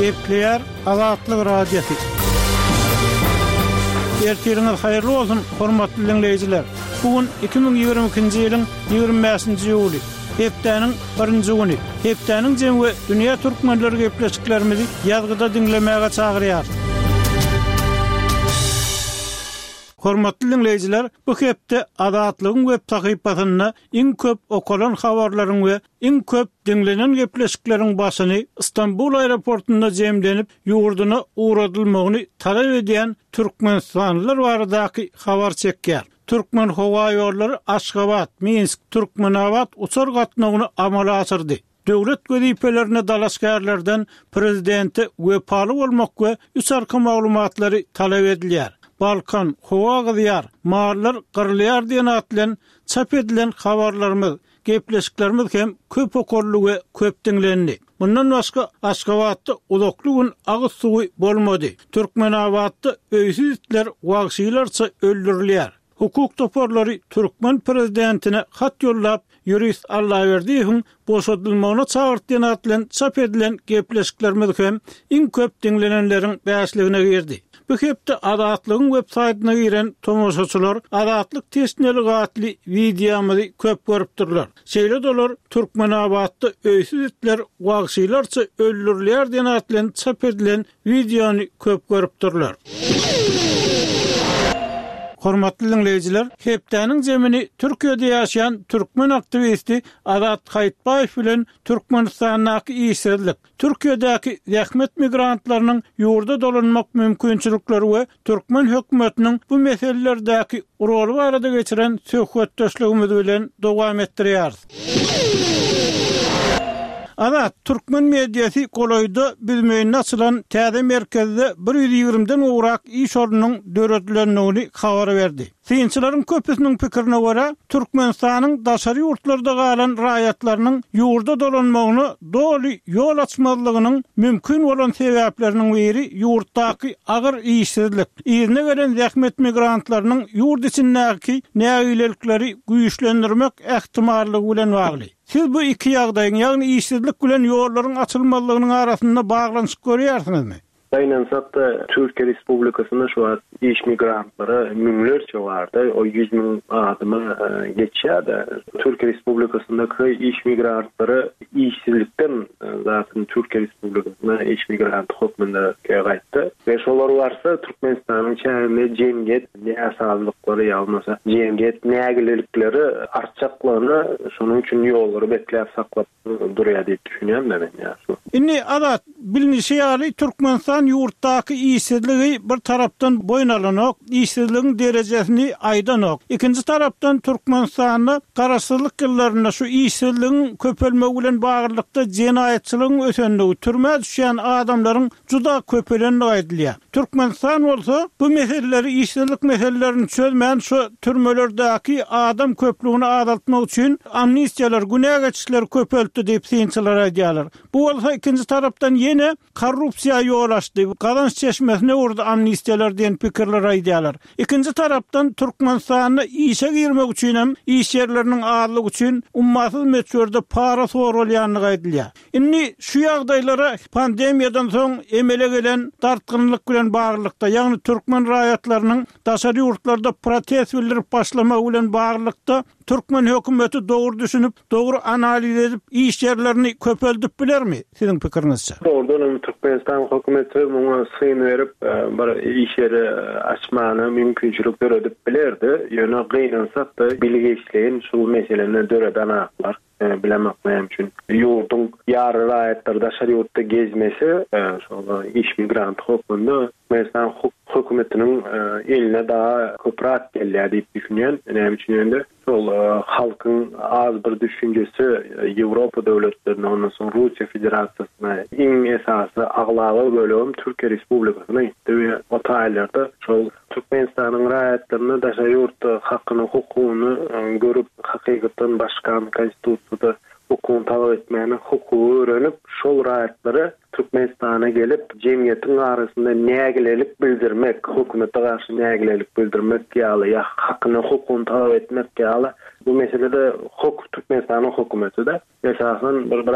Gepleýär Azatlyk radiosu. Ertiriniz hayırlı olsun, hormatly dinleyijiler. Bugün 2022-nji ýylyň 25-nji ýuly. Hepdeniň 1-nji güni. Hepdeniň jemgy dünýä türkmenleri gepleşiklerimizi ýazgyda dinlemäge çagyrýar. Hormatly dinleyijiler, bu hepde Azatlygyň web sahypasyna iň köp okulan habarlaryň we iň köp dinlenen gepleşikleriň başyny Istanbul aeroportunda jemlenip ýurduna uğradylmagyny talap edýän türkmenstanlylar baradaky habar çekýär. Türkmen howa ýollary Aşgabat, Minsk, Türkmenabad uçar gatnagyny amala asyrdy. Döwlet gözipelerine dalaşgärlerden prezidenti wepaly bolmak we üç arka maglumatlary talap edilýär. Balkan, howa gyzyar, mallar gyrylýar diýen atlan çap edilen habarlarymyz, gepleşiklerimiz hem köp okurly we köp dinlendi. Bundan başga Aşgabatda ulukly gün agyz suwy bolmady. Türkmenabadda öýsüz itler wagşylarça öldürilýär. Hukuk toparlary Türkmen prezidentine hat ýollap, ýurist Allahyberdiýewiň boşadylmagyna çagyrtdyň atlan çap edilen gepleşiklerimiz hem iň köp dinlenenleriň bäşligine girdi. Bu hepde Azatlygyň web saýtyna giren tomoşaçylar Azatlyk tesneli gatly videomuzy köp görüpdirler. Şeýle dolar Türkmenabadda öýsüz itler wagşylarça öldürilýär diýen atlan çap edilen videony köp görüpdirler. Hormatly dinleyijiler, hepdeniň jemini Türkiýede ýaşaýan türkmen aktivisti Azat Haýtbaýew bilen Türkmenistanyň ýyşyrlyk, Türkiýedäki ýahmet migrantlarynyň ýurda dolanmak mümkinçilikleri we türkmen hökümetiniň bu meselelerdäki roly barada geçiren söhbetdeşligimiz bilen dowam etdirýär. Azat türkmen mediýasy golaýda bizmeýin açylan täze merkezde 120den ugrak iş orunynyň döretlendigini habar berdi. Synçylaryň köpüsiniň pikirine görä, Türkmenistanyň daşary ýurtlarda galan raýatlarynyň ýurda dolanmagyny doly ýol açmalygynyň mümkin bolan sebäpleriniň biri ýurtdaky agyr işsizlik. Ýerine gelen zähmet migrantlarynyň ýurt içindäki nägilelikleri güýçlendirmek ähtimallygy bilen bagly. Siz bu iki ýagdaýyň, ýagny işsizlik bilen ýollaryň açylmalygynyň arasynda baglanyş görýärsizmi? Daýnansakda Türkiýe Respublikasyna şu an iş migrantlary müňlerçe bardy. O 100 000 adymy geçýär. Türkiýe Respublikasynyň iş migrantlary işsizlikden zaten Türkiýe Respublikasyna iş migrant hökmünde gaýtdy. We şolar barsa Türkmenistanyň çägine jemgyýet näsazlyklary ýalmasa jemgyýet nägilelikleri artjaklaryny şonuň üçin ýollary bekläp saklap durýar diýip düşünýän men ýa. Inni Azat bilinişi ýaly Türkmenistan ýurtdaky işsizligi bir tarapdan boýnalanok, işsizligiň derejesini aýdanok. Ikinji tarapdan Türkmenistanyň garaşsyzlyk ýyllaryna şu işsizligiň köpelmegi bilen baglykda jenaýetçiligiň ösendigi, türme düşýän adamlaryň juda köpelenligi aýdylýar. Türkmenistan bolsa bu meseleleri, işsizlik meselelerini çözmän şu türmelerdäki adam köpligini azaltmak üçin amnistiýalar, günä geçişler köpeltdi diýip synçylar aýdýarlar. Bu bolsa ikinji tarapdan ýene korrupsiýa ýol açdy. Kazanç çeşmesine urdu amnistiyalar diyen pikirler aýdýarlar. İkinci tarapdan Türkmenistanyny işe girmek üçin hem iş yerlerinin ağırlık üçin ummatsız meçhurde para sorulýanlygy aýdylýar. Inni şu ýagdaýlara pandemiýadan soň emele gelen dartgynlyk bilen baglykda, ýagny türkmen raýatlarynyň daşary ýurtlarda protest bildirip başlamagy bilen baglykda Türkmen hökümeti doğru düşünüp, doğru analiz edip iş yerlerini köpeldip bilermi? Sizin pikiriňizçe? Doğrudan Türkmenistan hökümeti muňa syn berip, bir iş yeri açmany mümkinçilik döredip bilerdi. Ýöne gynansak-da bilgiçliğin şu meselelerini döreden aklar. Bilemek mümkin. Ýurduň ýary raýatlar daşary ýurtda gezmesi, şol iş migrant höküminde Türkmenistan hökümetiniň eline daha köprak gelýär diýip düşünýän. Näme üçin ýönde şol halkyň az bir düşünjesi Ýewropa döwletlerine, ondan soň Russiýa Federasiýasyna iň esasy aglagy bölüm Türkiýe Respublikasyna gitdi we o taýlarda şol Türkmenistanyň raýatlaryny daşary ýurtda hakyny, hukugyny görüp, hakykatan başkan konstitusiýada hukuky talap etmäni hukuky öğrenip şol raýatlary Türkmenistana gelip jemgyýetiň arasynda nägilelik bildirmek, hökümete garşy nägilelik bildirmek ýaly ýa hakyny hukuky talap etmek ýaly bu meselede Türkmenistanyň hökümeti de esasen bir